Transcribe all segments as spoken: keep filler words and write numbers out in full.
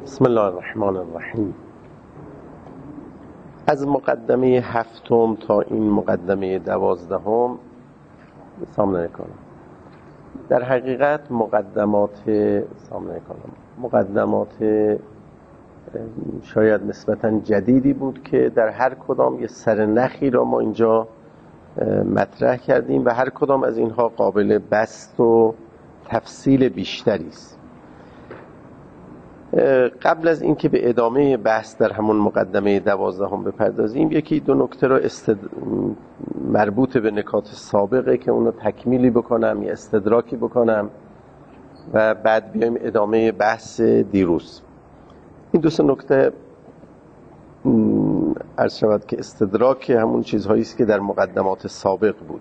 بسم الله الرحمن الرحیم. از مقدمه هفتم تا این مقدمه دوازدهم سامانه کنم. در حقیقت مقدمات سامانه کنم مقدمات شاید نسبتاً جدیدی بود که در هر کدام یه سرنخی را ما اینجا مطرح کردیم و هر کدام از اینها قابل بسط و تفصیل بیشتری است. قبل از اینکه به ادامه بحث در همون مقدمه دوازدهم بپردازیم، یکی دو نکته را استد... مربوط به نکات سابقه که اونو تکمیلی بکنم یا استدراکی بکنم و بعد بیایم ادامه بحث دیروز. این دو سه نکته عرض شود که استدراک همون چیزهایی است که در مقدمات سابق بود.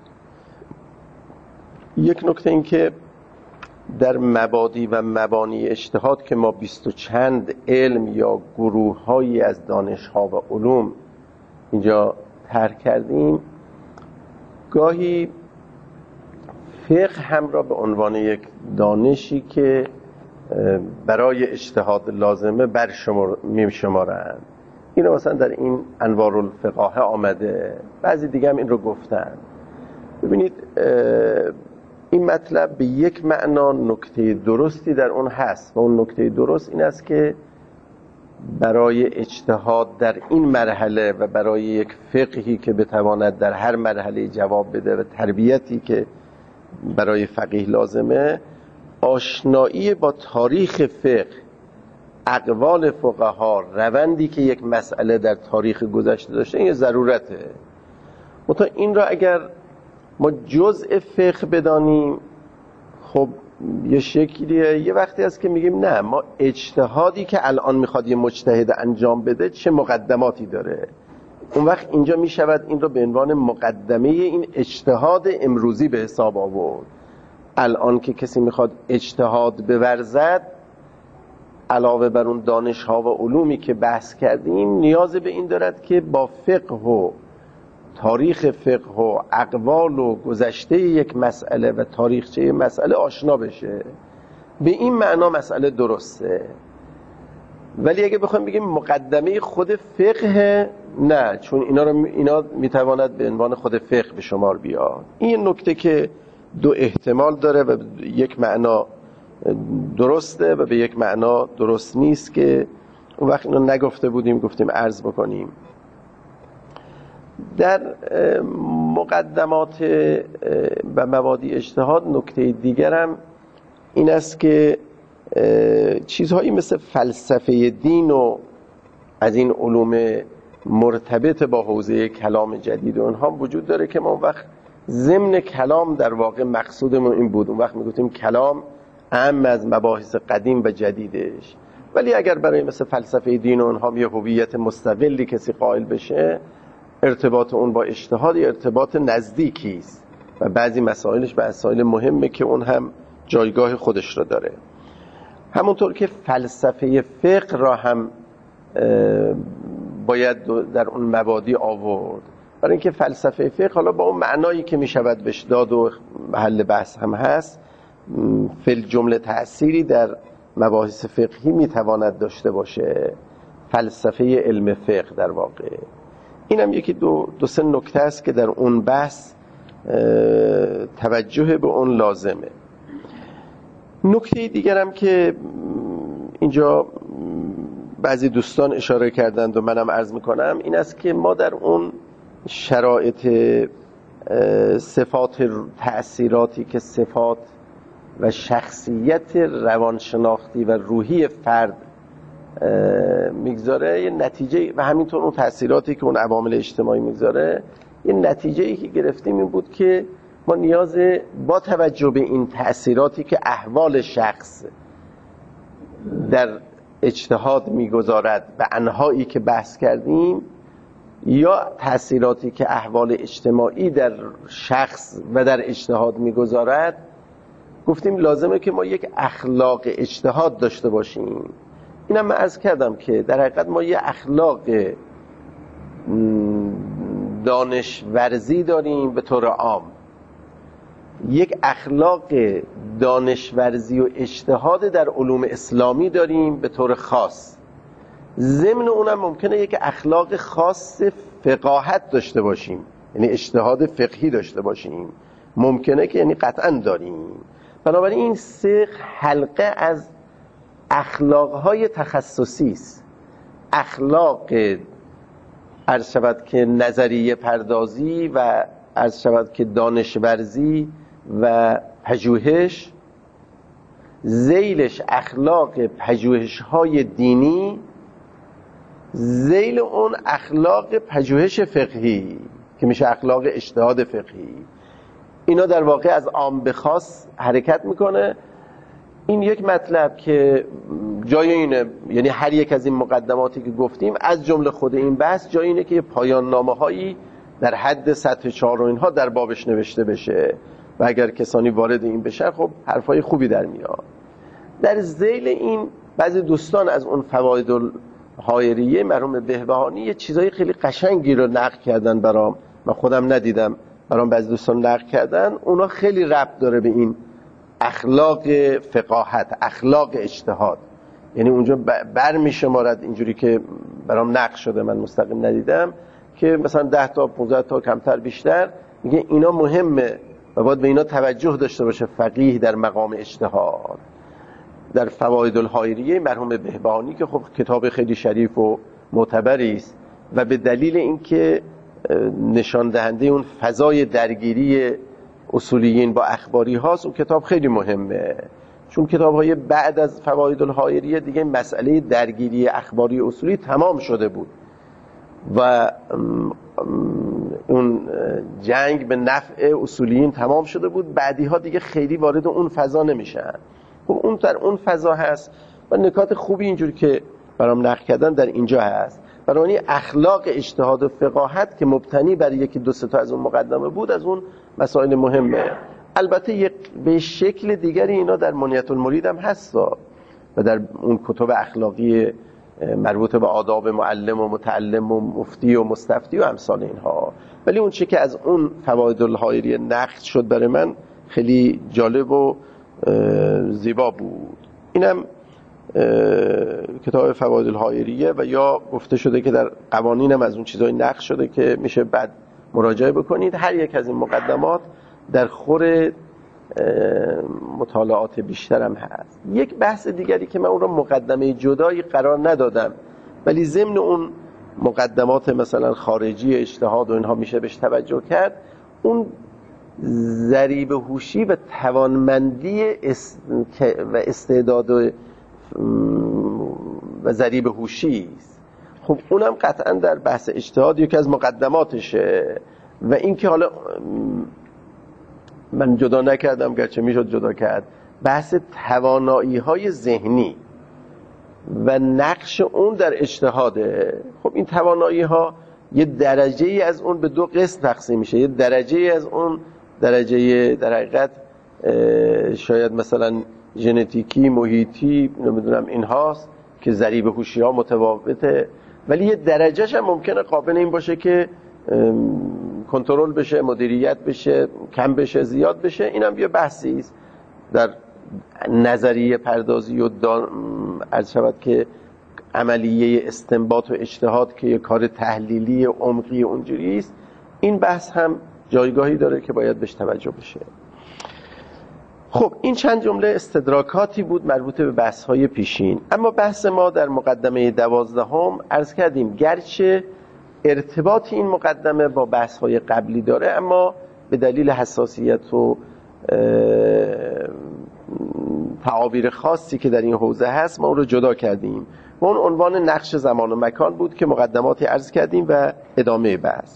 یک نکته این که در مبادی و مبانی اجتهاد که ما بیست و چند علم یا گروه هایی از دانش ها و علوم اینجا طرح کردیم، گاهی فقه هم را به عنوان یک دانشی که برای اجتهاد لازمه بر شمار می شمارند. این رو مثلا در این انوار الفقاهه آمده، بعضی دیگه هم این رو گفتن. ببینید این مطلب به یک معنا نکته درستی در اون هست و اون نکته درست این است که برای اجتهاد در این مرحله و برای یک فقهی که بتواند در هر مرحله جواب بده و تربیتی که برای فقیه لازمه، آشنایی با تاریخ فقه، اقوال فقها، روندی که یک مسئله در تاریخ گذشته داشته، این ضرورته. منتها این را اگر ما جزء فقه بدانیم، خب یه شکلیه. یه وقتی هست که میگیم نه، ما اجتهادی که الان میخواد یه مجتهد انجام بده چه مقدماتی داره، اون وقت اینجا میشود این رو به عنوان مقدمه این اجتهاد امروزی به حساب آورد. الان که کسی میخواد اجتهاد بورزد، علاوه بر اون دانش ها و علومی که بحث کردیم، نیاز به این دارد که با فقه و تاریخ فقه و اقوال و گذشته یک مسئله و تاریخچه مسئله آشنا بشه. به این معنا مسئله درسته. ولی اگه بخوایم بگیم مقدمه خود فقه، نه، چون اینا رو اینا میتواند به عنوان خود فقه به شمار بیاد. این نکته که دو احتمال داره و یک معنا درسته و به یک معنا درست نیست که اون وقت اینو نگفته بودیم، گفتیم عرض بکنیم. در مقدمات و مبادی اجتهاد نکته دیگرم این است که چیزهایی مثل فلسفه دین و از این علوم مرتبط با حوزه کلام جدید و اونها وجود داره که ما اون وقت ضمن کلام در واقع مقصودمون این بود، اون وقت میگفتیم کلام اهم از مباحث قدیم و جدیدش. ولی اگر برای مثل فلسفه دین و اونها یه هویت مستقلی کسی قائل بشه، ارتباط اون با اجتهاد ارتباط نزدیکی است و بعضی مسائلش به مسائل مهمه که اون هم جایگاه خودش رو داره. همونطور که فلسفه فقه را هم باید در اون مبادی آورد، برای اینکه فلسفه فقه حالا با اون معنایی که میشود بهش داد و محل بحث هم هست، فل جمله تأثیری در مباحث فقهی میتواند داشته باشه. فلسفه علم فقه در واقع این هم یکی دو, دو سه نکته است که در اون بحث توجه به اون لازمه. نکته دیگر هم که اینجا بعضی دوستان اشاره کردند و منم عرض میکنم این است که ما در اون شرایط صفات تأثیراتی که صفات و شخصیت روانشناختی و روحی فرد میگذاره، یه نتیجه و همینطور اون تأثیراتی که اون عوامل اجتماعی میگذاره، یه نتیجه‌ای که گرفتیم این بود که ما نیاز با توجه به این تأثیراتی که احوال شخص در اجتهاد میگذارد و انهایی که بحث کردیم، یا تأثیراتی که احوال اجتماعی در شخص و در اجتهاد میگذارد، گفتیم لازمه که ما یک اخلاق اجتهاد داشته باشیم. اینم من عرض کردم که در حقیقت ما یه اخلاق دانش ورزی داریم به طور عام یک اخلاق دانشورزی و اجتهاد در علوم اسلامی داریم به طور خاص. ضمن اونم ممکنه یک اخلاق خاص فقاهت داشته باشیم، یعنی اجتهاد فقهی داشته باشیم، ممکنه که یعنی قطعا داریم. بنابراین این سه حلقه از اخلاقهای تخصصی است. اخلاق عرض شود که نظریه پردازی و عرض شود که دانشورزی و پژوهش، ذیلش اخلاق پژوهش‌های دینی، ذیل اون اخلاق پژوهش فقهی که میشه اخلاق اجتهاد فقهی. اینا در واقع از عام به خاص حرکت میکنه. این یک مطلب که جای اینه، یعنی هر یک از این مقدماتی که گفتیم از جمله خود این بحث جای اینه که پایان نامه هایی در حد سطح چهار و اینها در بابش نوشته بشه و اگر کسانی وارد این بشن خب حرفای خوبی در میاد. در ذیل این بعضی دوستان از اون فواید الحایریه مرحوم بهبهانی یه چیزای خیلی قشنگی رو نقل کردن برام، من خودم ندیدم، برام بعضی دوستان نقل کردن. اونا خیلی ربط داره به این اخلاق فقاهت، اخلاق اجتهاد. یعنی اونجا بر می شمارد اینجوری که برام نقل شده، من مستقیم ندیدم، که مثلا ده تا پانزده تا کمتر بیشتر میگه اینا مهمه و باید به اینا توجه داشته باشه فقیه در مقام اجتهاد. در فواید الحایریه مرحوم بهبهانی که خب کتاب خیلی شریف و معتبری است و به دلیل اینکه نشان دهنده اون فضای درگیری اصولیین با اخباری هاست، اون کتاب خیلی مهمه، چون کتاب های بعد از فواید الحایریه دیگه مسئله درگیری اخباری اصولی تمام شده بود و اون جنگ به نفع اصولیین تمام شده بود. بعدی ها دیگه خیلی وارد اون فضا نمیشن. خب اون در اون فضا هست و نکات خوبی اینجوری که برام نقل کردن در اینجا هست. برای اخلاق اجتهاد و فقاهت که مبتنی بر یکی دو سه تا از اون مقدمه بود، از اون مسائل مهمه. البته یک به شکل دیگری اینا در منیت المرید هم هست و در اون کتب اخلاقی مربوط به آداب معلم و متعلم و مفتی و مستفتی و امثال اینها. ولی اون چی که از اون فواید الحایریه نقد شد برای من خیلی جالب و زیبا بود. اینم کتاب فواید الحایریه و یا گفته شده که در قوانینم از اون چیزای نقد شده که میشه بعد مراجعه بکنید. هر یک از این مقدمات در خور مطالعات بیشترم هست. یک بحث دیگری که من اون رو مقدمه جدایی قرار ندادم ولی ضمن اون مقدمات مثلا خارجی اجتهاد و اینها میشه بهش توجه کرد، اون ضریب هوشی و توانمندی است... و استعداد و, و ضریب هوشی است. خب اونم قطعا در بحث اجتهاد یکی از مقدماتشه و این که حالا من جدا نکردم گرچه میشد جدا کرد، بحث توانایی های ذهنی و نقش اون در اجتهاده. خب این توانایی ها یه درجه ای از اون به دو قسم تقسیم میشه. یه درجه ای از اون درجه در حقیقت شاید مثلا ژنتیکی، محیطی، نمیدونم این هاست که ضریب هوشی ها متفاوته، ولی یه درجهش هم ممکنه قابل این باشه که کنترل بشه، مدیریت بشه، کم بشه، زیاد بشه. اینم یه بحثی است در نظریه پردازی و عرض شود که عملیه استنباط و اجتهاد که یه کار تحلیلی عمقی اونجوری است. این بحث هم جایگاهی داره که باید بهش توجه بشه. خب این چند جمله استدراکاتی بود مربوط به بحث‌های پیشین. اما بحث ما در مقدمه دوازدهم عرض کردیم گرچه ارتباط این مقدمه با بحث‌های قبلی داره، اما به دلیل حساسیت و تعابیر خاصی که در این حوزه هست ما اون رو جدا کردیم و اون عنوان نقش زمان و مکان بود که مقدماتی عرض کردیم و ادامه بحث.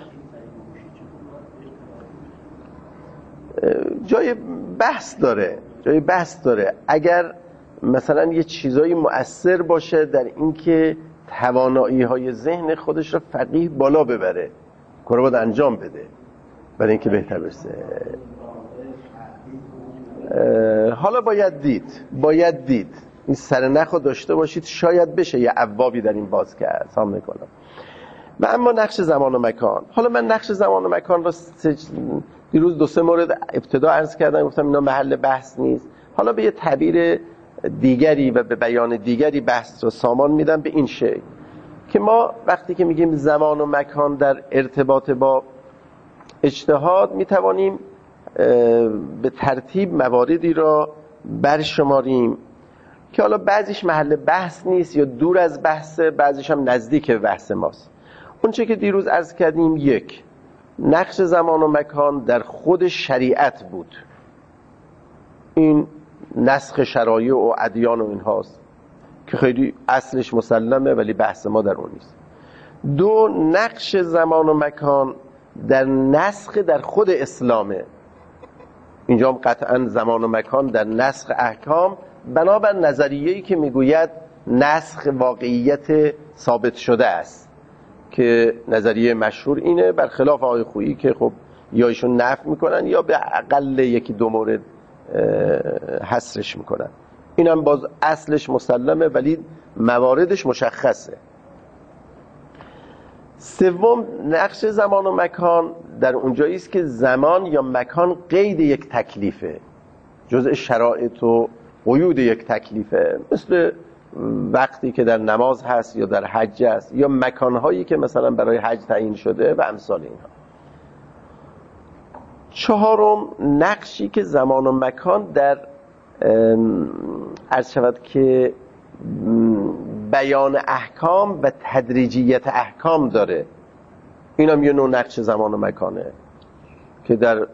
جای بحث داره جای بحث داره اگر مثلا یه چیزایی مؤثر باشه در اینکه توانایی های ذهن خودش رو فقیه بالا ببره، کار باید انجام بده برای اینکه بهتر بشه. حالا باید دید باید دید این سرنخ رو داشته باشید، شاید بشه یه ابوابی در این باز کرد. سلام میکنم. و اما نقش زمان و مکان، حالا من نقش زمان و مکان رو دیروز دو سه مورد ابتدا عرض کردم، گفتم اینا محل بحث نیست. حالا به یه تعبیر دیگری و به بیان دیگری بحث رو سامان میدم به این شکل که ما وقتی که میگیم زمان و مکان در ارتباط با اجتهاد میتوانیم به ترتیب مواردی را برشماریم که حالا بعضیش محل بحث نیست یا دور از بحثه، بعضیش هم نزدیک به بحث ماست. اون چه که دیروز عرض کردیم، یک، نقش زمان و مکان در خود شریعت بود، این نسخ شرایع و ادیان و اینهاست که خیلی اصلش مسلمه ولی بحث ما در اون نیست. دو، نقش زمان و مکان در نسخ در خود اسلامه، اینجا هم قطعا زمان و مکان در نسخ احکام بنابر نظریه‌ای که میگوید نسخ واقعیت ثابت شده است که نظریه مشهور اینه، برخلاف آقای خویی که خب یا ایشون نفی میکنن یا به اقل یکی دو مورد حصرش میکنن. اینم باز اصلش مسلمه ولی مواردش مشخصه. سوم، نقش زمان و مکان در اونجایی است که زمان یا مکان قید یک تکلیفه، جزء شرایط و قیود یک تکلیفه، مثل وقتی که در نماز هست یا در حج هست یا مکانهایی که مثلا برای حج تعیین شده و امثال اینها. چهارم، نقشی که زمان و مکان در عرض شود که بیان احکام و تدریجیت احکام داره، این هم یه نوع نقش زمان و مکانه که در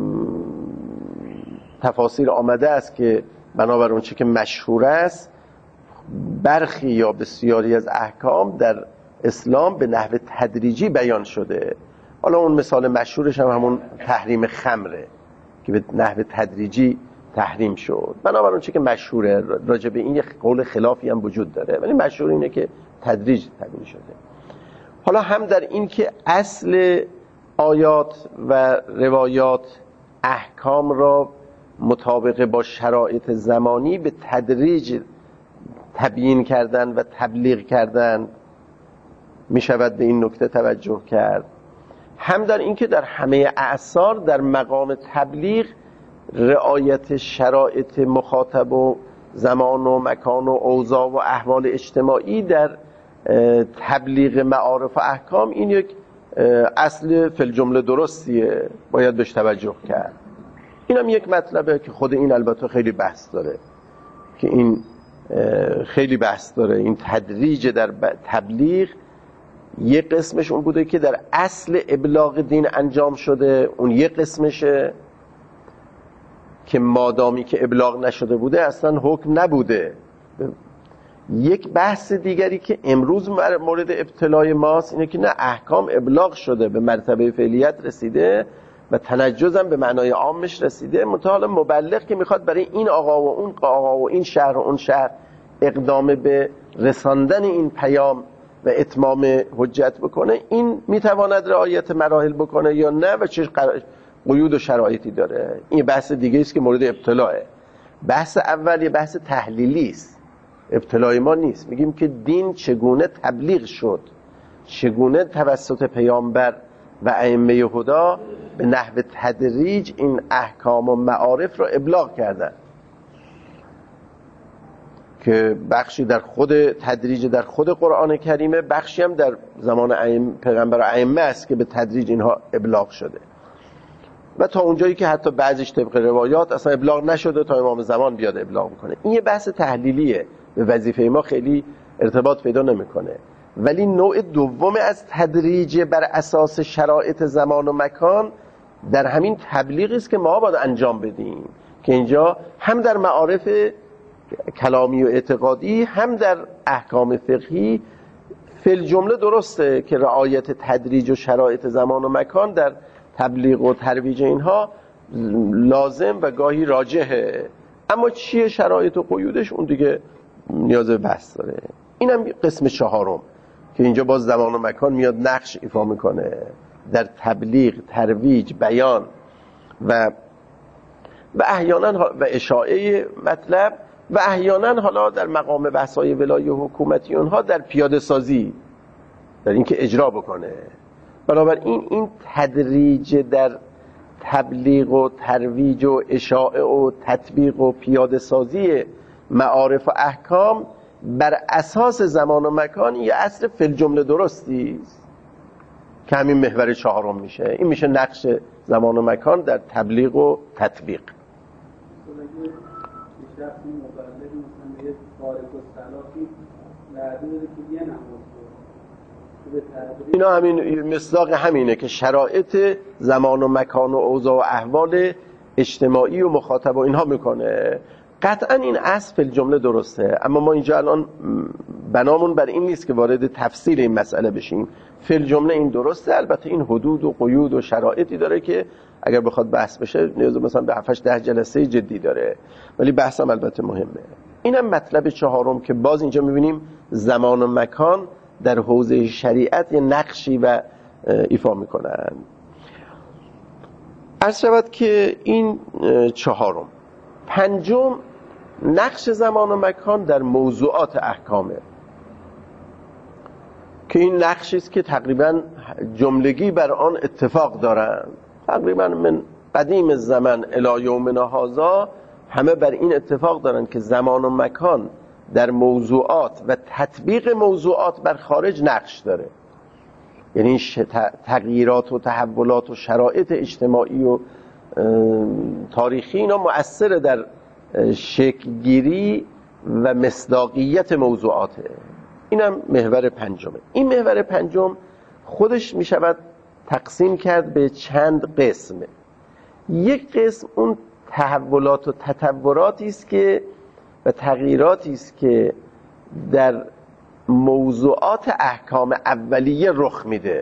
تفاسیر آمده است که بنابر اون چه که مشهور است برخی یا بسیاری از احکام در اسلام به نحو تدریجی بیان شده. حالا اون مثال مشهورش هم همون تحریم خمره که به نحو تدریجی تحریم شد. بنابر اون چه که مشهوره، راجع به این یک قول خلافی هم وجود داره ولی مشهور اینه که تدریج تبیین شده. حالا هم در این که اصل آیات و روایات احکام را مطابق با شرایط زمانی به تدریج تبیین کردن و تبلیغ کردن، می شود به این نکته توجه کرد. هم در این که در همه اعصار در مقام تبلیغ رعایت شرایط مخاطب و زمان و مکان و اوضاع و احوال اجتماعی در تبلیغ معارف و احکام، این یک اصل فی الجمله درستیه، باید بهش توجه کرد. این هم یک مطلبه که خود این البته خیلی بحث داره، که این خیلی بحث داره. این تدریج در تبلیغ یک قسمش اون بوده که در اصل ابلاغ دین انجام شده، اون یک قسمشه که مادامی که ابلاغ نشده بوده اصلا حکم نبوده. یک بحث دیگری که امروز مورد ابتلای ماست اینه که نه، احکام ابلاغ شده، به مرتبه فعلیت رسیده و تنجزم به معنای عامش رسیده، متعال مبلغ که میخواد برای این آقا و اون آقا و این شهر و اون شهر اقدام به رساندن این پیام و اتمام حجت بکنه، این میتواند رعایت مراحل بکنه یا نه و چه قیود و شرایطی داره. این بحث دیگه است که مورد ابتلاه. بحث اول یه بحث تحلیلی است، ابتلای ما نیست. میگیم که دین چگونه تبلیغ شد، چگونه توسط پیامبر و ائمه هدی به نحو تدریج این احکام و معارف را ابلاغ کردن، که بخشی در خود تدریج در خود قرآن کریمه، بخشی هم در زمان پیغمبر و ائمه است که به تدریج اینها ابلاغ شده و تا اونجایی که حتی بعضیش طبق روایات اصلا ابلاغ نشده تا امام زمان بیاد ابلاغ میکنه. این یه بحث تحلیلیه، به وظیفه ما خیلی ارتباط پیدا نمیکنه. ولی نوع دوم از تدریج بر اساس شرایط زمان و مکان در همین تبلیغی است که ما باید انجام بدیم، که اینجا هم در معارف کلامی و اعتقادی هم در احکام فقهی فی الجمله درسته که رعایت تدریج و شرایط زمان و مکان در تبلیغ و ترویج اینها لازم و گاهی راجحه. اما چیه شرایط و قیودش، اون دیگه نیاز به بحث داره. اینم قسم چهارم که اینجا باز زمان و مکان میاد نقش ایفا میکنه در تبلیغ، ترویج، بیان و و احیانا و اشاعه مطلب و احیانا حالا در مقام بحث‌های ولایی و حکومتی اونها در پیاده سازی، در اینکه اجرا بکنه. بنابراین این تدریج در تبلیغ و ترویج و اشاعه و تطبیق و پیاده سازی معارف و احکام بر اساس زمان و مکان یه اصل فی الجمله درستی است که همین محور چهارم میشه. این میشه نقش زمان و مکان در تبلیغ و تطبیق. اینا همین مصداق همینه که شرایط زمان و مکان و اوضاع و احوال اجتماعی و مخاطب و اینها میکنه. قطعا این اصل فی الجمله درسته، اما ما اینجا الان بنامون بر این نیست که وارد تفصیل این مسئله بشیم. فی الجمله این درسته، البته این حدود و قیود و شرایطی داره که اگر بخواد بحث بشه نیاز مثلا به هفت ده جلسه جدی داره، ولی بحثم البته مهمه. اینم مطلب چهارم که باز اینجا میبینیم زمان و مکان در حوزه شریعت یه نقشی و ایفا میکنن. عرض شود که این چهارم. پنجم، نقش زمان و مکان در موضوعات احکامه که این نقشی است که تقریبا جملگی بر آن اتفاق دارن، تقریبا من قدیم زمن الی یومنا هذا همه بر این اتفاق دارن که زمان و مکان در موضوعات و تطبیق موضوعات بر خارج نقش داره. یعنی تغییرات و تحولات و شرایط اجتماعی و تاریخی اینا مؤثر در شکل گیری و مصداقیت موضوعاته. اینم محور پنجمه. این محور پنجم خودش می شود تقسیم کرد به چند قسم. یک قسم اون تحولات و تطوراتی است که و تغییراتی است که در موضوعات احکام اولیه رخ میده،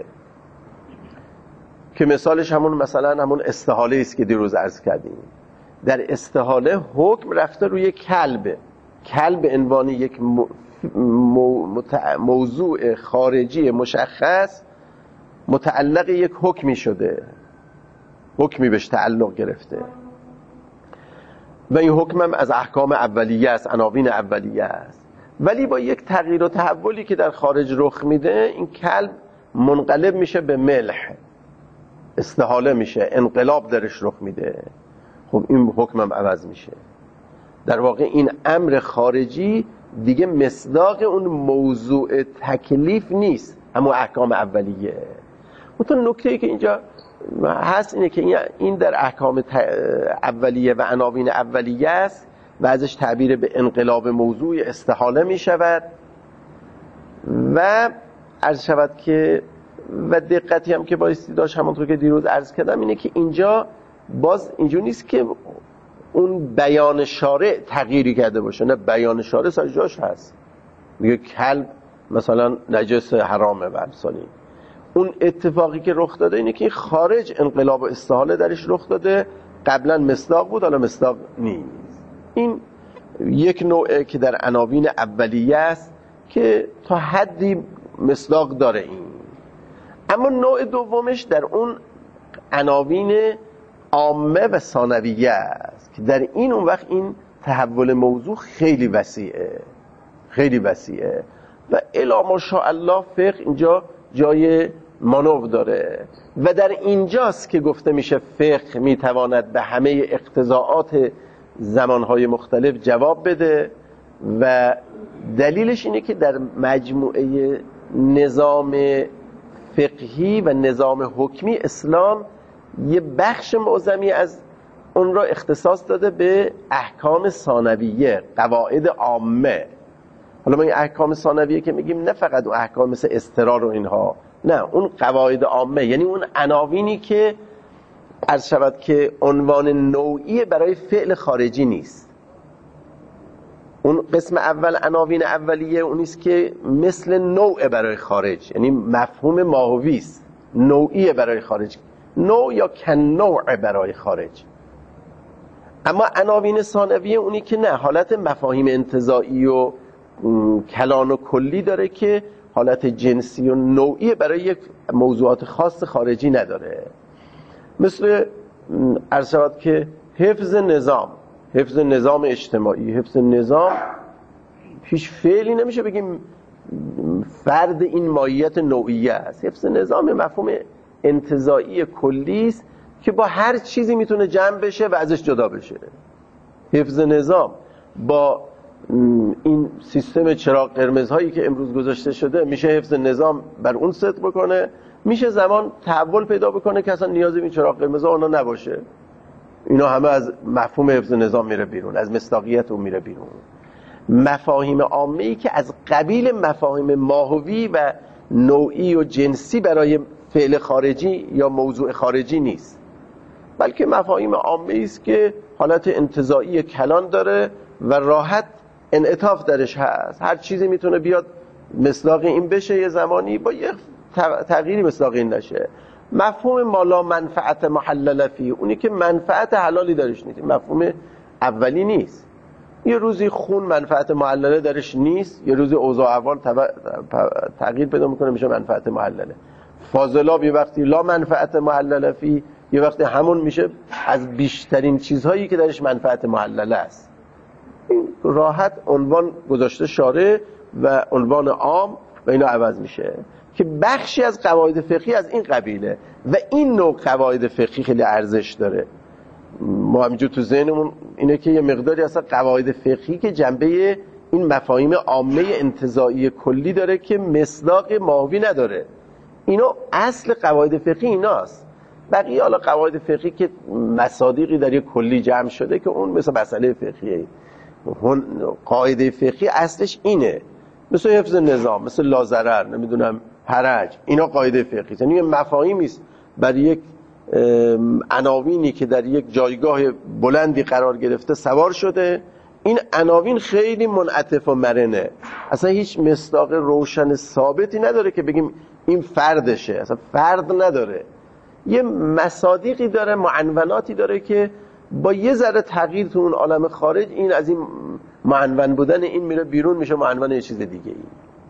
که مثالش همون مثلا همون استحاله است که دیروز عرض کردیم. در استحاله حکم رفته روی کلب، کلب عنوان یک موضوع خارجی مشخص متعلق یک حکمی شده، حکمی بهش تعلق گرفته و این حکم هم از احکام اولیه است، عناوین اولیه است، ولی با یک تغییر و تحولی که در خارج رخ میده این کلب منقلب میشه به ملح، استحاله میشه، انقلاب درش رخ میده. خب این حکم هم عوض میشه. در واقع این امر خارجی دیگه مصداق اون موضوع تکلیف نیست، اما احکام اولیه. اون نکته‌ای که اینجا هست اینه که این در احکام اولیه و عناوین اولیه است و ازش تعبیر به انقلاب موضوع استحاله می شود و عرض شود که و دقتی هم که بایستی داشت همونطور که دیروز عرض کردم اینه که اینجا باز اینجور نیست که اون بیان شارع تغییری کرده باشه، نه، بیان شارع سر جاش هست، میگه کلب مثلا نجس حرامه و امثالی. اون اتفاقی که رخ داده اینه که خارج انقلاب و استحاله درش رخ داده، قبلا مصداق بود حالا مصداق نیست. این یک نوعه که در عناوین اولیه است که تا حدی مصداق داره این. اما نوع دومش در اون عناوین عامه و ثانویه است که در این اون وقت این تحول موضوع خیلی وسیعه، خیلی وسیعه و الی ماشاءالله فقه اینجا جای مانور داره و در اینجاست که گفته میشه فقه میتواند به همه اقتضاعات زمانهای مختلف جواب بده و دلیلش اینه که در مجموعه نظام فقهی و نظام حکمی اسلام یه بخش معظمی از اون را اختصاص داده به احکام ثانویه، قواعد عامه. حالا ما این احکام ثانویه که میگیم نه فقط اون احکام مثل استرار و اینها، نه، اون قواعد عامه یعنی اون عناوینی که عرض شود که عنوان نوعی برای فعل خارجی نیست. اون قسم اول عناوین اولیه اونیست که مثل نوع برای خارج، یعنی مفهوم ماهوی است، نوعی برای خارج، نوع یا کن نوع برای خارج. اما عناوین ثانویه اونی که نه، حالت مفاهیم انتزاعی و کلان و کلی داره که حالت جنسی و نوعی برای یک موضوعات خاص خارجی نداره. مثل عرض شود که حفظ نظام، حفظ نظام اجتماعی، حفظ نظام هیچ فعلی نمیشه بگیم فرد این ماهیت نوعیه است. حفظ نظام مفهوم انتزاعی کلی است که با هر چیزی میتونه جمع بشه و ازش جدا بشه. حفظ نظام با این سیستم چراغ قرمزهایی که امروز گذاشته شده میشه حفظ نظام بر اون صدق بکنه، میشه زمان تحول پیدا بکنه که اصلا نیازی به این چراغ قرمزها اونا نباشه. اینا همه از مفهوم حفظ نظام میره بیرون، از مصداقیت اون میره بیرون. مفاهیم عامه‌ای که از قبیل مفاهیم ماهوی و نوعی و جنسی برای فعل خارجی یا موضوع خارجی نیست، بلکه مفاهیم عامه‌ای است که حالت انتزاعی کلان داره و راحت انعطاف درش هست. هر چیزی میتونه بیاد مصداق این بشه یه زمانی، با یه تغییری مصداق این نشه. مفهوم مالا منفعت محلل فیه، اونی که منفعت حلالی درش نیست، مفهوم اولی نیست. یه روزی خون منفعت محلله درش نیست، یه روزی اوضاع احوال تغییر پیدا میکنه میشه منفعت محلله. فاضلاب یه وقتی لا منفعت محلله فیه، یه وقتی همون میشه از بیشترین چیزهایی که درش منفعت محلله است. این راحت عنوان گذاشته شارع و عنوان عام و اینا عوض میشه که بخشی از قواعد فقهی از این قبیله و این نوع قواعد فقهی خیلی ارزش داره. ما همینجور تو ذهنمون اینه که یه مقداری اصلا قواعد فقهی که جنبه این مفاهیم عامه انتزاعی کلی داره که مصداق ماهوی نداره. اینو اصل قواعد فقهی ایناست. بقیه حالا قواعد فقهی که مصادیقی در یک کلی جمع شده که اون مثل مسئله فقهیه. قاعده فقهی اصلش اینه، مثل حفظ نظام، مثل لاضرر، نمیدونم حرج، اینا قاعده فقهی. یعنی مفاهیمی است برای یک عناوینی که در یک جایگاه بلندی قرار گرفته سوار شده. این عناوین خیلی منعطف و مرنه، اصلا هیچ مصداق روشن ثابتی نداره که بگیم این فردشه، اصلا فرد نداره. یه مصادیقی داره، معنوناتی داره که با یه ذره تغییر تو اون عالم خارج این از این معنون بودن این میره بیرون، میشه معنون یه چیز دیگه ای.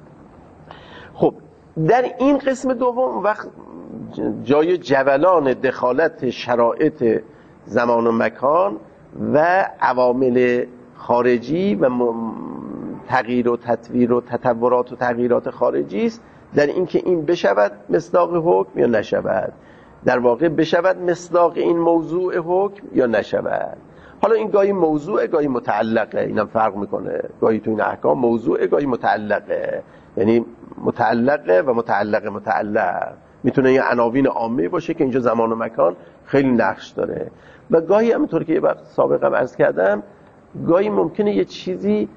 خب در این قسم دوم وقت جای جولان دخالت شرایط زمان و مکان و عوامل خارجی و تغییر و تطویر و تطورات و تغییرات خارجی است، در اینکه این بشود مصداق حکم یا نشود، در واقع بشود مصداق این موضوع حکم یا نشود. حالا این گاهی موضوع، گاهی متعلقه، اینم فرق میکنه. گاهی تو این احکام موضوع، گاهی متعلقه، یعنی متعلقه و متعلق متعلق. میتونه یه عناوین عامه باشه که اینجا زمان و مکان خیلی نقش داره، و گاهی همونطور که یه وقت سابقا عرض کردم، گاهی ممکنه یه چیزی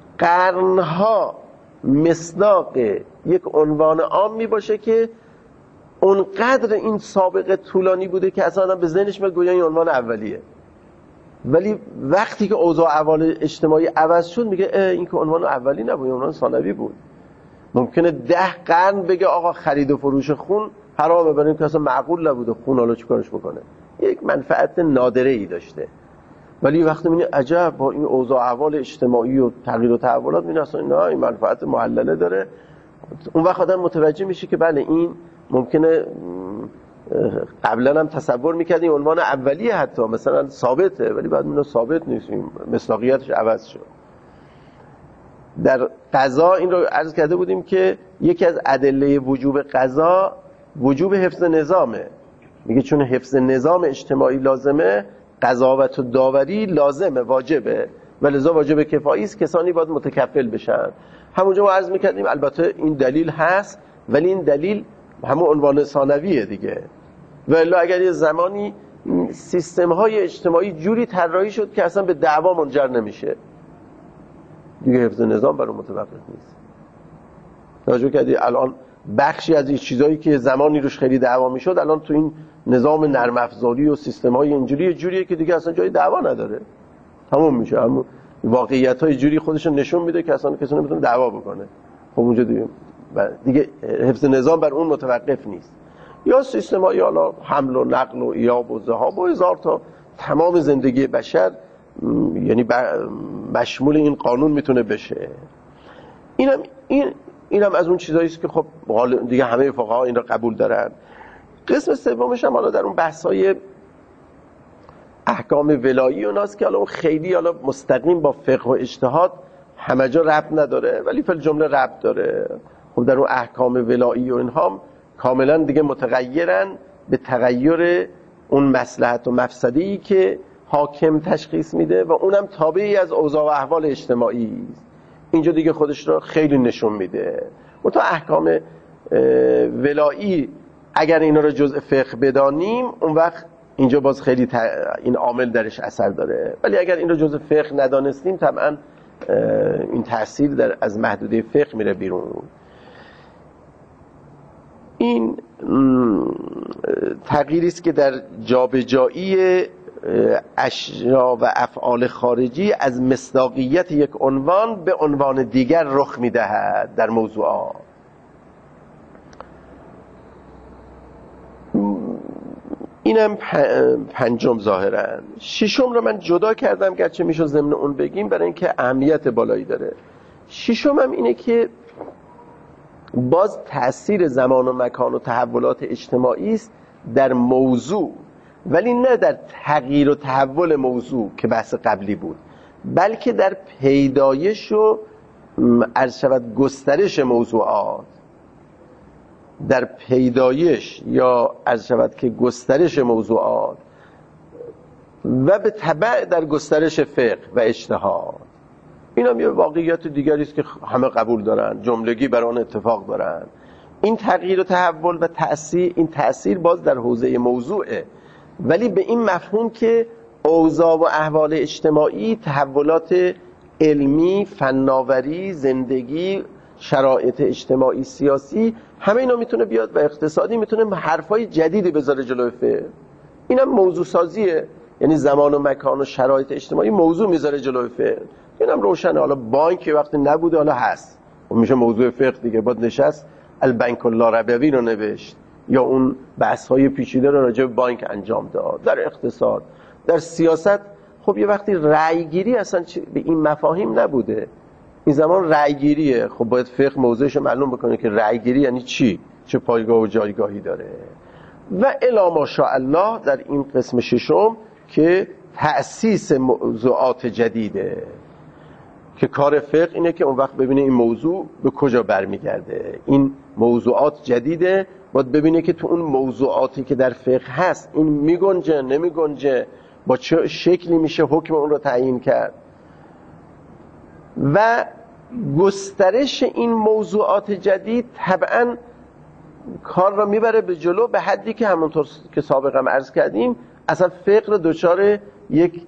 قرنها مصداق یک عنوان عامی باشه که اونقدر این سابقه طولانی بوده که اصلا به ذهنش میاد گویا این عنوان اولیه، ولی وقتی که اوضاع احوال اجتماعی عوض شد میگه این که عنوان اولی نبود، عنوان ثانوی بود. ممکنه ده قرن بگه آقا خرید و فروش خون حرامه، برای اینکه اصلا معقول نبوده خون حالا چیکارش بکنه، یک منفعت نادره ای داشته. ولی وقتی میبینی عجب با این اوضاع احوال اجتماعی و تغییر و تحولات، میبینی اصلا نه این منفعت محلله داره. اون وقت آدم متوجه میشه که بله این ممکنه قبلا هم تصور میکرد این عنوان اولیه، حتی مثلا ثابته، ولی بعد میبینی ثابت نیست، مصداقیتش عوض شد. در قضا این رو عرض کرده بودیم که یکی از ادله وجوب قضا وجوب حفظ نظامه. میگه چون حفظ نظام اجتماعی لازمه، قضاوت و داوری لازمه، واجبه، ولذا واجب کفایی است، کسانی باید متکفل بشن. همونجا ما عرض میکردیم البته این دلیل هست، ولی این دلیل همون عنوان ثانویه دیگه. ولی اگر یه زمانی سیستم های اجتماعی جوری طراحی شد که اصلا به دعوا منجر نمیشه، دیگه حفظ نظام برای متوقف نیست. توجه کردی الان بخشی از این چیزایی که زمانی روش خیلی دعوا میشد، الان تو این نظام نرم افزاری و سیستم های اینجوری جوریه که دیگه اصلا جای دعوا نداره، تموم میشه. همون واقعیت های جوری خودشون نشون میده که اصلا کسی نمیتونه دعوا بکنه. خب اونجا دیگه دیگه حفظ نظام بر اون متوقف نیست. یا سیستم های حالا حمل و نقل و ایاب و ذهاب و هزار تا تمام زندگی بشر یعنی مشمول این قانون میتونه بشه. اینم این اینم از اون چیزایی است که خب دیگه همه فقها این را قبول دارن. قسم سومش هم حالا در اون بحث‌های احکام ولایی اوناست که حالا اون خیلی حالا مستقیم با فقه و اجتهاد همه جا ربط نداره، ولی فی الجمله ربط داره. خب در اون احکام ولایی و اینها کاملا دیگه متغیرن به تغییر اون مصلحت و مفسده‌ای که حاکم تشخیص میده و اونم تابعی از اوضاع و احوال اجتماعی است. اینجا دیگه خودش رو خیلی نشون میده. و تا احکام ولایی اگر اینا رو جزء فقه بدانیم اون وقت اینجا باز خیلی این عامل درش اثر داره، ولی اگر این رو جزء فقه ندانستیم طبعا این تأثیر در از محدوده فقه میره بیرون. این تغییری است که در جابجایی اشیا و افعال خارجی از مصداقیت یک عنوان به عنوان دیگر رخ میدهد در موضوعات. اینم پنجم ظاهرا. ششم رو من جدا کردم گرچه میشه ضمن اون بگیم برای اینکه اهمیت بالایی داره. ششم هم اینه که باز تأثیر زمان و مکان و تحولات اجتماعی است در موضوع، ولی نه در تغییر و تحول موضوع که بحث قبلی بود، بلکه در پیدایش و عرض شود گسترش موضوعات. در پیدایش یا عرض شود که گسترش موضوعات و به تبع در گسترش فقه و اجتهاد. این هم یه واقعیت دیگری است که همه قبول دارن، جملگی بر آن اتفاق دارن. این تغییر و تحول و تأثیر، این تأثیر باز در حوزه موضوعه، ولی به این مفهوم که اوضاع و احوال اجتماعی، تحولات علمی، فناوری، زندگی، شرایط اجتماعی، سیاسی، همه اینا میتونه بیاد و اقتصادی میتونه حرفای جدیدی بذاره جلوی فقه. اینم موضوع سازیه، یعنی زمان و مکان و شرایط اجتماعی موضوع میذاره جلوی فقه. اینم روشنه. حالا بانک وقتی نبوده حالا هست و میشه موضوع فقه دیگه. بعد نشست البنک اللاربوی رو نوشت یا اون بحث‌های پیچیده رو راجع به بانک انجام داد. در اقتصاد، در سیاست خب یه وقتی رأیگیری اصلا به این مفاهیم نبوده. این زمان رأیگیریه، خب باید فقه موضوعش رو معلوم بکنه که رأیگیری یعنی چی، چه پایگاه و جایگاهی داره. و الا ماشاءالله در این قسم ششم که تأسیس موضوعات جدیده، که کار فقه اینه که اون وقت ببینه این موضوع به کجا برمیگرده. این موضوعات جدیده، باید ببینه که تو اون موضوعاتی که در فقه هست این میگنجه نمیگنجه، با چه شکلی میشه حکم اون رو تعیین کرد. و گسترش این موضوعات جدید طبعا کار رو میبره به جلو به حدی که همونطور که سابقا عرض کردیم اصلا فقه رو دچار یک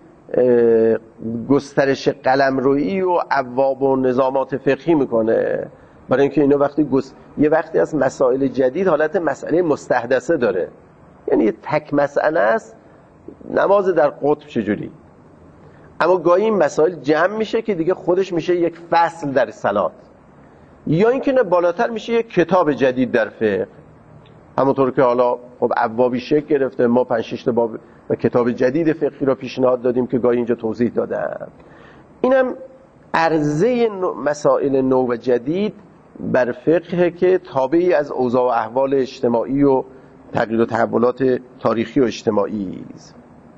گسترش قلمرویی و ابواب و نظامات فقهی میکنه، برای اینکه اینا وقتی گس... یه وقتی از مسائل جدید حالت مسئله مستحدثه داره، یعنی یه تک مسئله است، نماز در قطب چجوری، اما گاهی این مسائل جمع میشه که دیگه خودش میشه یک فصل در صلات، یا اینکه نه بالاتر میشه یک کتاب جدید در فقه. همونطور که حالا خب ابوابی شکل گرفته، ما پنج شش تا باب و کتاب جدید فقهی را پیشنهاد دادیم که گاهی اینجا توضیح دادم. اینم عرضه مسائل نو و جدید بر فقه که تابعی از اوضاع و احوال اجتماعی و تغییر و تحولات تاریخی و اجتماعی است.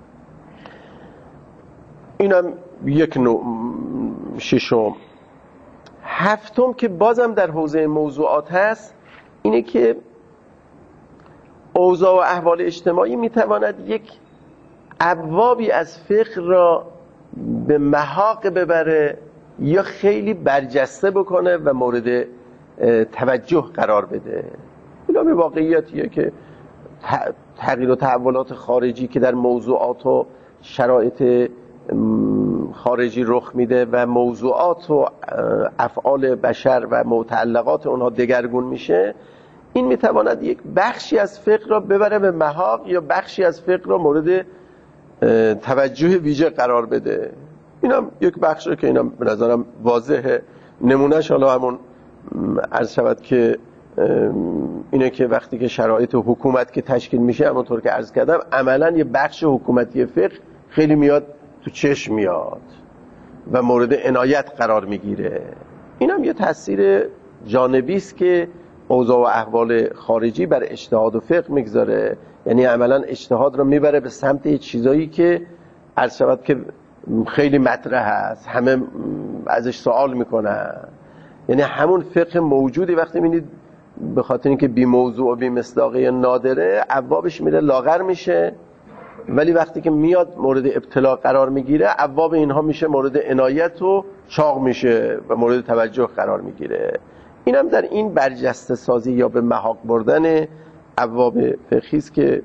اینم یک نوع ششم. هفتم که بازم در حوزه موضوعات هست اینه که اوضاع و احوال اجتماعی میتواند یک ابوابی از فقه را به محاق ببره یا خیلی برجسته بکنه و مورد توجه قرار بده. اینا به واقعیتیه که تغییر و تحولات خارجی که در موضوعات و شرایط خارجی رخ میده و موضوعات و افعال بشر و متعلقات اونها دگرگون میشه، این میتواند یک بخشی از فقه را ببره به محاق یا بخشی از فقه را مورد توجه ویژه قرار بده. اینم یک بخشه که اینم به نظرم واضحه. نمونهش حالا همون عرض شود که اینه که وقتی که شرایط حکومت که تشکیل میشه، همونطور که عرض کردم عملا یه بخش حکومتی فقه خیلی میاد تو چشم میاد و مورد عنایت قرار میگیره. اینم یه تاثیر جانبی است که اوضاع و احوال خارجی بر اجتهاد و فقه میگذاره، یعنی عملا اجتهاد رو میبره به سمت چیزایی که عرض شود که خیلی مطرح هست، همه ازش سوال میکنن. یعنی همون فقه موجودی وقتی میبینید به خاطر اینکه بی موضوع و بی مصداقی نادره، ابوابش میره لاغر میشه ولی وقتی که میاد مورد ابتلا قرار میگیره ابواب اینها میشه مورد عنایت و چاق میشه و مورد توجه قرار میگیره. اینم در این برجسته سازی یا به محاق بردن ابواب فقهی است که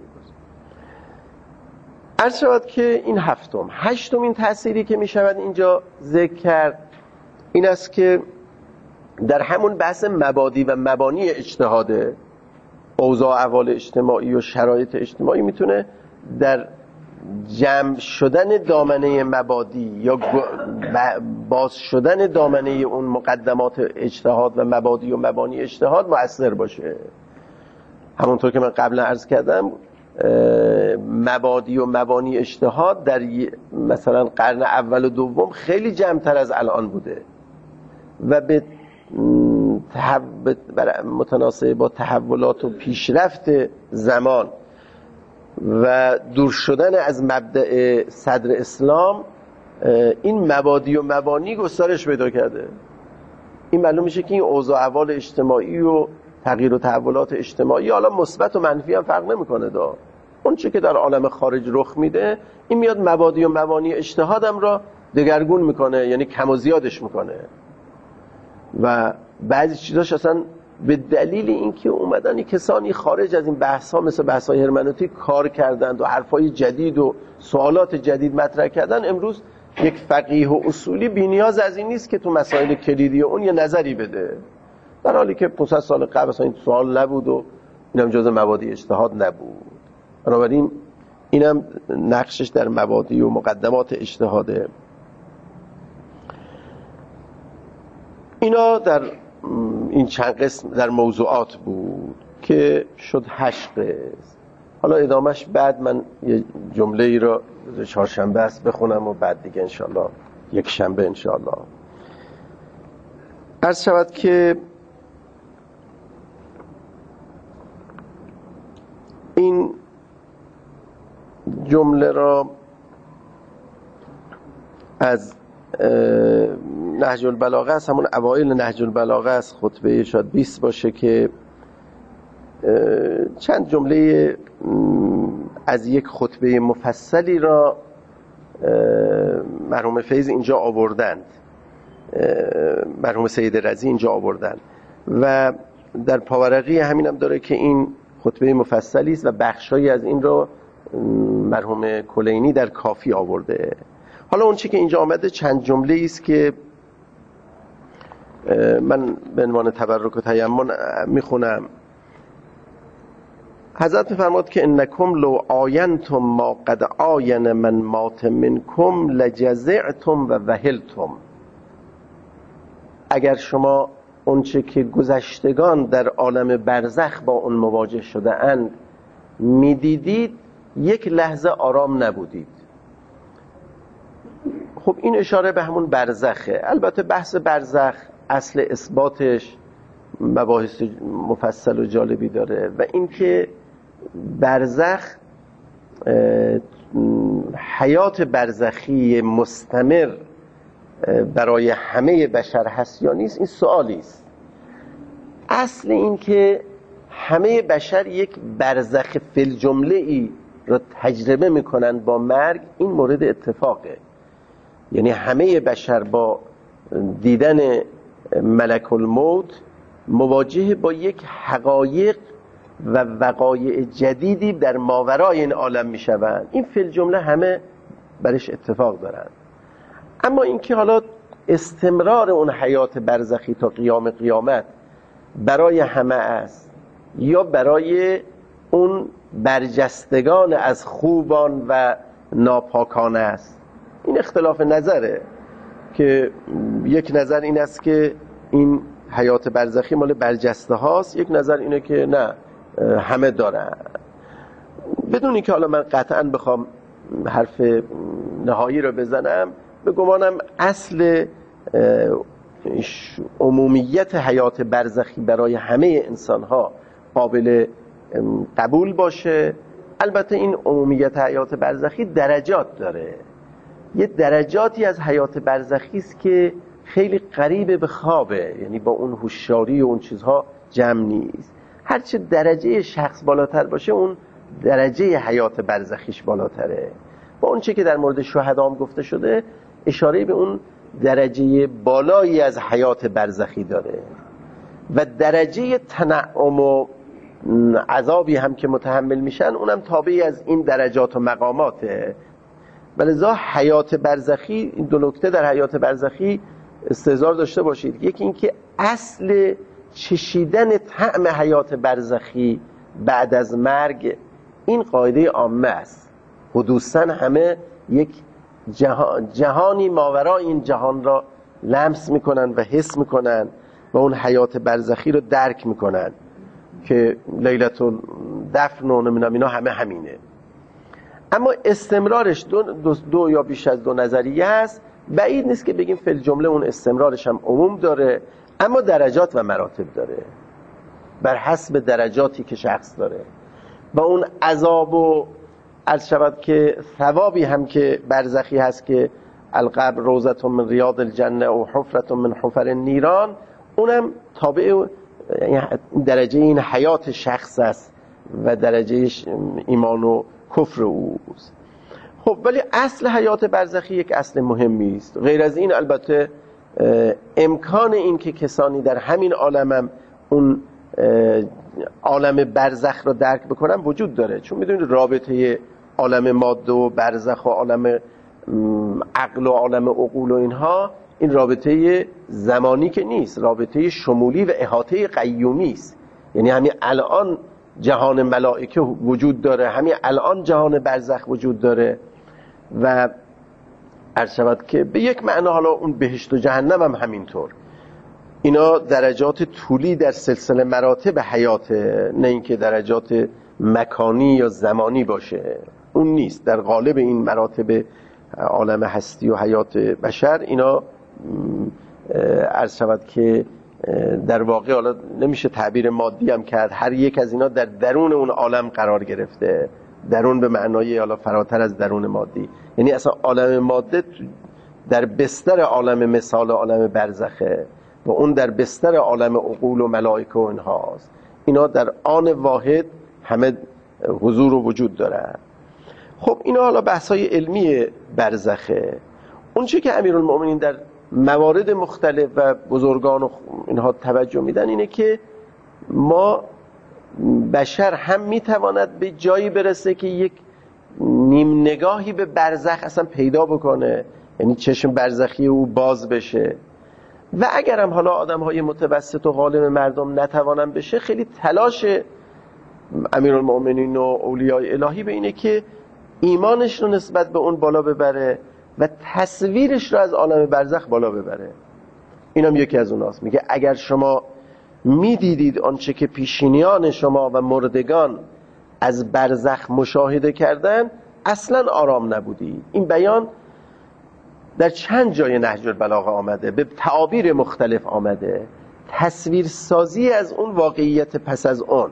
عرض شود که این هفتم. هشتم این تأثیری که میشود اینجا ذکر کرد این است که در همون بحث مبادی و مبانی اجتهاده، اوضاع احوال اجتماعی و شرایط اجتماعی میتونه در جمع شدن دامنه مبادی یا باز شدن دامنه اون مقدمات اجتهاد و مبادی و مبانی اجتهاد مؤثر باشه. همونطور که من قبلا عرض کردم مبادی و مبانی اجتهاد در مثلا قرن اول و دوم خیلی جمع‌تر از الان بوده و به متناسب با تحولات و پیشرفت زمان و دور شدن از مبدأ صدر اسلام این مبادی و مبانی گسترش پیدا کرده. این معلوم میشه که این اوضاع احوال اجتماعی و تغییر و تحولات اجتماعی حالا مثبت و منفی هم فرق نمیکنه دا اون چه که در عالم خارج رخ میده این میاد مبادی و مبانی اجتهادم را دگرگون میکنه، یعنی کم و زیادش میکنه و بعضی چیزاش اصلا به دلیل اینکه اومدن کسانی خارج از این بحث ها مثل بحث های هرمنوتیک کار کردند و حرفای جدید و سوالات جدید مطرح کردن، امروز یک فقیه و اصولی بی‌نیاز از این نیست که تو مسائل کلیدی اون یه نظری بده، در حالی که پانصد سال قبل اصلا این سوال نبود و اینم جزء مبادی اجتهاد نبود. بنابراین اینم نقشش در مبادی و مقدمات اجتهاده. اینا در این چند قسم در موضوعات بود که شد هشت قسم. حالا ادامهش بعد من یه جمله ای را چهارشنبه است بخونم و بعد دیگه انشالله یک شنبه انشالله عرض شود که این جمله را از نهج البلاغه است، همون اوایل نهج البلاغه است، خطبه شاید بیست باشه که چند جمله از یک خطبه مفصلی را مرحوم فیض اینجا آوردند، مرحوم سید رضی اینجا آوردند و در پاورقی همینم داره که این خطبه مفصلی است و بخشایی از این را مرحوم کلینی در کافی آورده. حالا اون چی که اینجا آمده چند جمله است که من به عنوان تبرک و تیمم میخونم. حضرت میفرماد که انکم لو آینتم ما قد آین من مات منکم لجزعتم و وهلتم. اگر شما اون چه که گذشتگان در عالم برزخ با اون مواجه شده اند میدیدید یک لحظه آرام نبودید. خب این اشاره به همون برزخه. البته بحث برزخ اصل اثباتش مباحث مفصل و جالبی داره و اینکه برزخ حیات برزخی مستمر برای همه بشر هست یا نیست، این سوالی است. اصل این که همه بشر یک برزخ فی الجمله ای را تجربه میکنن با مرگ، این مورد اتفاقه. یعنی همه بشر با دیدن ملک الموت مواجه با یک حقایق و وقایع جدیدی در ماورای این عالم میشوند. این فی الجمله همه برش اتفاق دارن. اما اینکه حالا استمرار اون حیات برزخی تا قیام قیامت برای همه است یا برای اون برجستگان از خوبان و ناپاکان است، این اختلاف نظره که یک نظر این است که این حیات برزخی مال برجسته هاست، یک نظر اینه که نه همه دارن. بدون اینکه حالا من قطعا بخوام حرف نهایی رو بزنم، به گمانم اصل عمومیت حیات برزخی برای همه انسان ها قابل قبول باشه. البته این عمومیت حیات برزخی درجات داره. یه درجاتی از حیات برزخی است که خیلی قریب به خوابه، یعنی با اون هوشیاری و اون چیزها جمع نیست. هرچه درجه شخص بالاتر باشه اون درجه حیات برزخیش بالاتره. با اون چه که در مورد شهدا هم گفته شده اشاره به اون درجه بالایی از حیات برزخی داره و درجه تنعم و عذابی هم که متحمل میشن اونم تابعی از این درجات و مقاماته. ولذا حیات برزخی، این دو نکته در حیات برزخی استحضار داشته باشید. یکی این که اصل چشیدن طعم حیات برزخی بعد از مرگ این قاعده عامه است. حدوثاً همه یک جهان جهانی ماورای این جهان را لمس میکنن و حس میکنن و اون حیات برزخی رو درک میکنن که لیلت الدفن و نمیدونم اینا همه همینه. اما استمرارش دو, دو, دو یا بیش از دو نظریه است. بعید نیست که بگیم فی الجمله اون استمرارش هم عموم داره، اما درجات و مراتب داره بر حسب درجاتی که شخص داره. و اون عذاب و عرض شود که ثوابی هم که برزخی هست که القبر روضة من ریاض الجنه و حفرة من حفر النیران، اونم تابع درجه این حیات شخص است و درجه ایمان و کفر اوست. خب ولی اصل حیات برزخی یک اصل مهمی است. غیر از این البته امکان این که کسانی در همین عالم هم اون عالم برزخ رو درک بکنن وجود داره، چون میدونید رابطه عالم ماده و برزخ و عالم عقل و عالم عقول و اینها این رابطه زمانی که نیست، رابطه شمولی و احاطه قیومی است. یعنی همین الان جهان ملائکه وجود داره، همین الان جهان برزخ وجود داره و عرض شود که به یک معنا حالا اون بهشت و جهنم هم همینطور. اینا درجات طولی در سلسله مراتب حیات، نه اینکه درجات مکانی یا زمانی باشه، اون نیست. در قالب این مراتب عالم هستی و حیات بشر اینا عرض شود که در واقع حالا نمیشه تعبیر مادی هم کرد، هر یک از اینا در درون اون عالم قرار گرفته. درون به معنای حالا فراتر از درون مادی، یعنی اصلا عالم ماده در بستر عالم مثال عالم برزخه و اون در بستر عالم عقول و ملائکه و اینهاست. اینا در آن واحد همه حضور و وجود دارن. خب اینا حالا بحث‌های علمی برزخه. اون چیزی که امیرالمؤمنین در موارد مختلف و بزرگان و اینها توجه میدن اینه که ما بشر هم میتواند به جایی برسه که یک نیم نگاهی به برزخ اصلا پیدا بکنه، یعنی چشم برزخی او باز بشه، و اگر هم حالا آدم‌های متوسط و غالب مردم نتوانن بشه، خیلی تلاش امیرالمؤمنین و اولیای الهی به اینه که ایمانش رو نسبت به اون بالا ببره و تصویرش رو از عالم برزخ بالا ببره. اینم یکی از اوناست. میگه اگر شما میدیدید آنچه که پیشینیان شما و مردگان از برزخ مشاهده کردن، اصلا آرام نبودید. این بیان در چند جای نهج البلاغه آمده، به تعابیر مختلف آمده. تصویر سازی از اون واقعیت پس از اون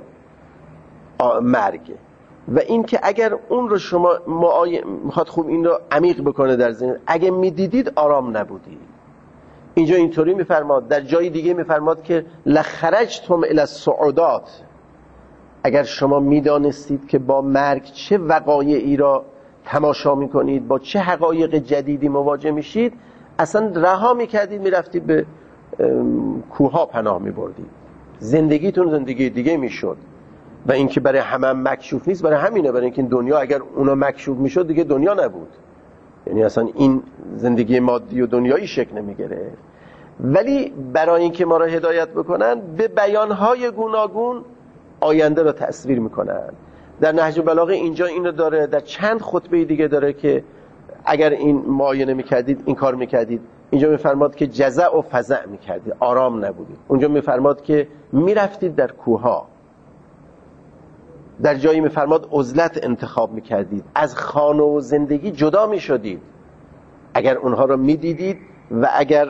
مرگ و این که اگر اون رو شما معای... میخواد خوب این رو عمیق بکنه در ذهن، اگه میدیدید آرام نبودید. اینجا اینطوری میفرماد، در جای دیگه میفرماد که لخرجتم الی الصعودات، اگر شما میدانستید که با مرگ چه وقایعی را تماشا میکنید، با چه حقایق جدیدی مواجه میشید، اصلا رها میکردید میرفتید به کوها پناه میبردید، زندگیتون زندگی دیگه میشد. و اینکه برای همه هم مکشوف نیست، برای همینه، برای اینکه دنیا اگر اونا مکشوف میشد دیگه دنیا نبود، یعنی اصلا این زندگی مادی و دنیایی شکل نمیگیره. ولی برای اینکه ما را هدایت بکنن به بیانهای گوناگون آینده را تصویر میکنن. در نهج البلاغه اینجا اینو داره، در چند خطبه دیگه داره که اگر این معاینه میکردید، این کار میکردید. اینجا میفرماد که جزع و فزع میکردید، آرام نبودید. اونجا میفرماد که میرفتید در کوها. در جایی میفرماد عزلت انتخاب میکردید، از خانه و زندگی جدا میشدید اگر اونها رو میدیدید و اگر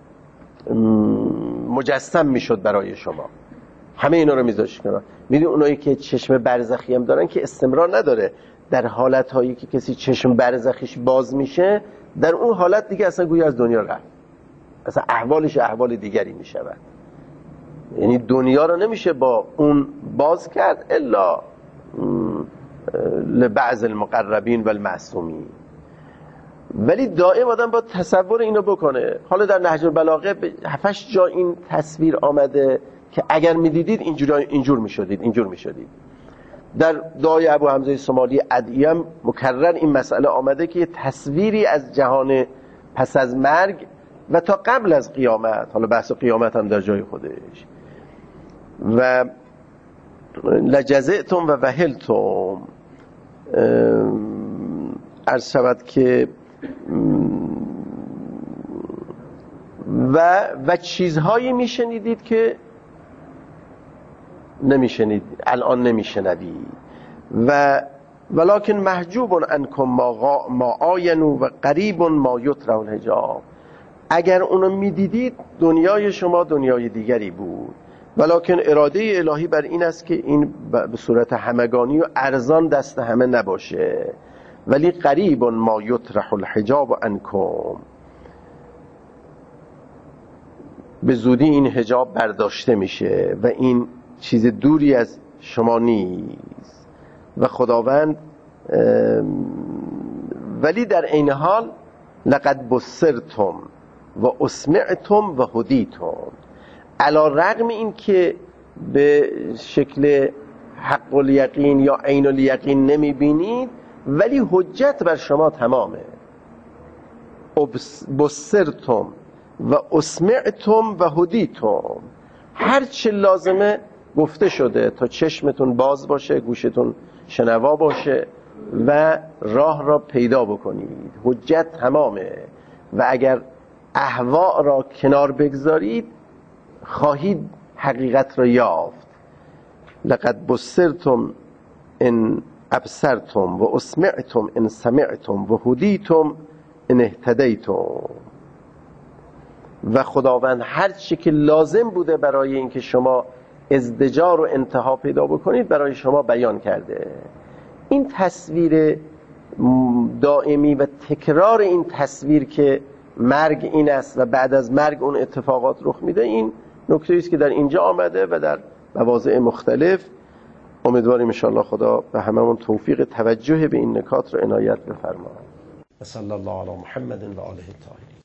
مجسم میشد برای شما. همه اینا رو میذاشت کنار. میدونی اونایی که چشم برزخی هم دارن که استمرار نداره، در حالت هایی که کسی چشم برزخیش باز میشه، در اون حالت دیگه اصلا گویا از دنیا رفت، اصلا احوالش احوال دیگری میشود. یعنی دنیا رو نمیشه با اون باز کرد الا لبعض المقربین و المعصومین. ولی دائم آدم با تصور اینو بکنه. حالا در نهج البلاغه به هفتش جا این تصویر آمده که اگر میدیدید اینجور اینجور میشدید اینجور میشدید. در دعای ابو حمزه سمالی ادعیم مکرر این مسئله آمده که یه تصویری از جهان پس از مرگ و تا قبل از قیامت، حالا بحث قیامت هم در جای خودش، و لجزئتم و وهلتم، عرض شود که و و چیزهایی میشنیدید که نمیشنید الان نمیشنوید. و ولکن محجوب عنکم ما ما آینو و قریب ما یطرح الحجاب. اگر اونو میدیدید دنیای شما دنیای دیگری بود، ولکن اراده الهی بر این است که این به صورت همگانی و ارزان دست همه نباشه. ولی قریب ما یطرح الحجاب عنکم، به زودی این حجاب برداشته میشه و این چیز دوری از شما نیست. و خداوند ولی در این حال لقد بصرتم و اسمعتم و هدیتم، علی رغم این که به شکل حق الیقین یا عین الیقین نمیبینید ولی حجت بر شما تمامه. بصرتم و اسمعتم و هدیتم، هر چه لازمه گفته شده تا چشمتون باز باشه، گوشتون شنوا باشه و راه را پیدا بکنید. حجت تمامه و اگر اهواء را کنار بگذارید خواهید حقیقت را یافت. لقد بصرتم ان ابصرتم و اسمعتم ان سمعتم و هدیتم ان اهتدیتم. و خداوند هر چی که لازم بوده برای اینکه شما ازدجار و انتها پیدا بکنید برای شما بیان کرده. این تصویر دائمی و تکرار این تصویر که مرگ این است و بعد از مرگ اون اتفاقات رخ میده، این نکته است که در اینجا آمده و در مواضع مختلف. امیدواریم ان شاء الله خدا به هممون توفیق توجه به این نکات رو عنایت بفرماید. صلی الله علی محمد و آله الطاهرین.